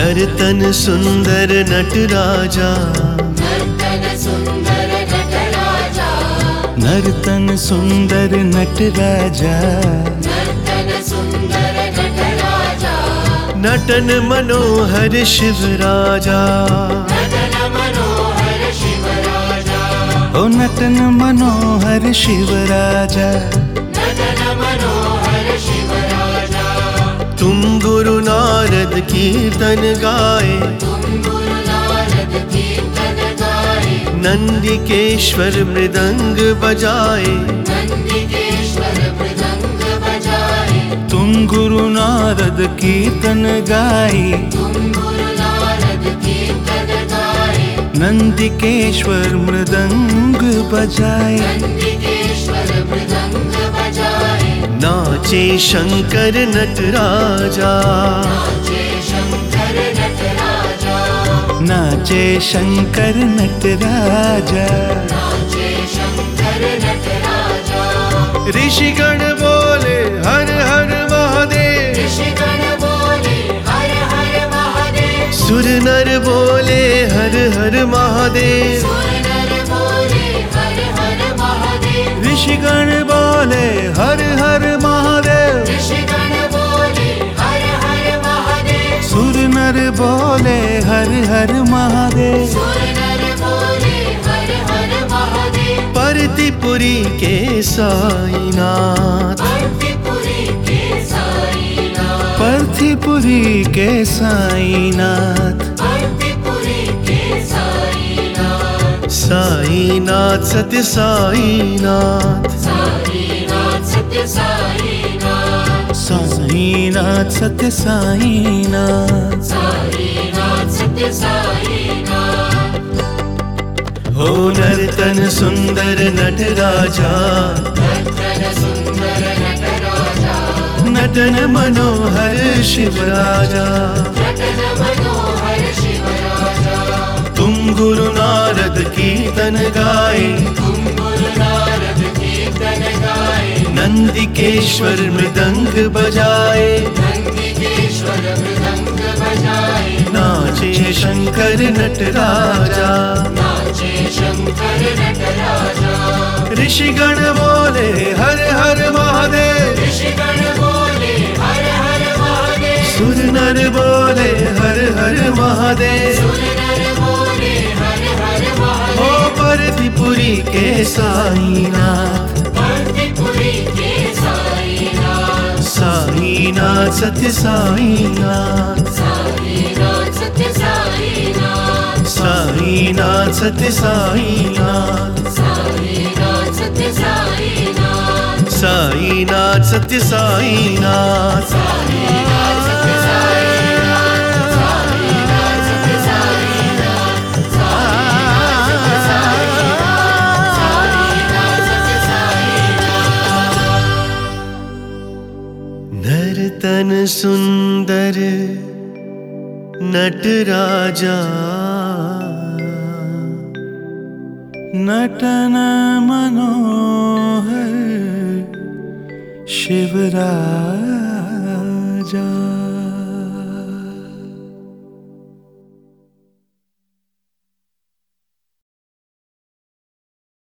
नर्तन सुंदर नटराजा, नर्तन सुंदर नटराजा, नर्तन सुंदर नटराजा, नर्तन सुंदर नटराजा, नटन मनोहर शिवराजा। नटन मनोहर शिवराजा, ओ नटन मनोहर शिवराजा। नटन मनोहर शिवराजा। तुम गुरु नारद कीर्तन गाए, तुम गुरु नारद कीर्तन गाए, नंदिकेश्वर मृदंग बजाए। नंदिकेश्वर मृदंग बजाए। तुम गुरु नारद कीर्तन गाए, तुम गुरु नारद कीर्तन गाए, नंदिकेश्वर मृदंग बजाए। नंदिकेश्वर मृदंग बजाए। नाचे शंकर नटराजा, नाचे शंकर नटराजा, नाचे शंकर नटराजा। नाचे शंकर नटराजा। ऋषिगण बोले हर हर महादेव, ऋषिगण बोले हर हर महादेव, सुर नर बोले हर हर महादेव। सुर नर बोले हर हर महादेव, ऋषिगण बोले हर हर महादेव, ऋषिगण बोले हर हर महादेव, सुर नर बोले हर हर महादेव। सुर नर बोले हर हर महादेव। परतिपुरी के साईनाथ, भक्तिपुरी के साईनाथ, पार्थिपुरी के साईनाथ। भक्तिपुरी के साईनाथ, साईनाथ सत्य साईनाथ। साईनाथ सत्य साईनाथ, साईनाथ सत्य साईनाथ। साईनाथ सत्य साईनाथ। हो नर्तन सुंदर नटराजा, नर्तन सुंदर नटराजा, नटन मनोहर शिवराजा। नटन मनोहर शिवराजा। तुम गुरु नारद कीर्तन गाए, तुम गुरु नारद कीर्तन गाए, नंदिकेश्वर मृदंग बजाए। नंदिकेश्वर मृदंग बजाए। नाचे शंकर नटराजा, नाचे शंकर नटराजा। ऋषिगण बोले हर हर महादेव, ऋषिगण बोले हर हर महादेव, सुर नर बोले हर हर महादेव। सुर नर बोले हर हर महादेव। ओ परतिपुरी के साईनाथ, भक्तिपुरी के साईनाथ, साईनाथ सत्य साईनाथ। साईनाथ सत्य साईनाथ, साईनाथ सत्य साईनाथ। साईनाथ सत्य साईनाथ, साईनाथ सत्य साईनाथ। साईनाथ सत्य साईनाथ, साईनाथ सत्य साईनाथ, साईनाथ सत्य साईनाथ, साईनाथ सत्य साईनाथ। नर्तन सुंदर नटराजा, नटन मनोहर शिवराजा।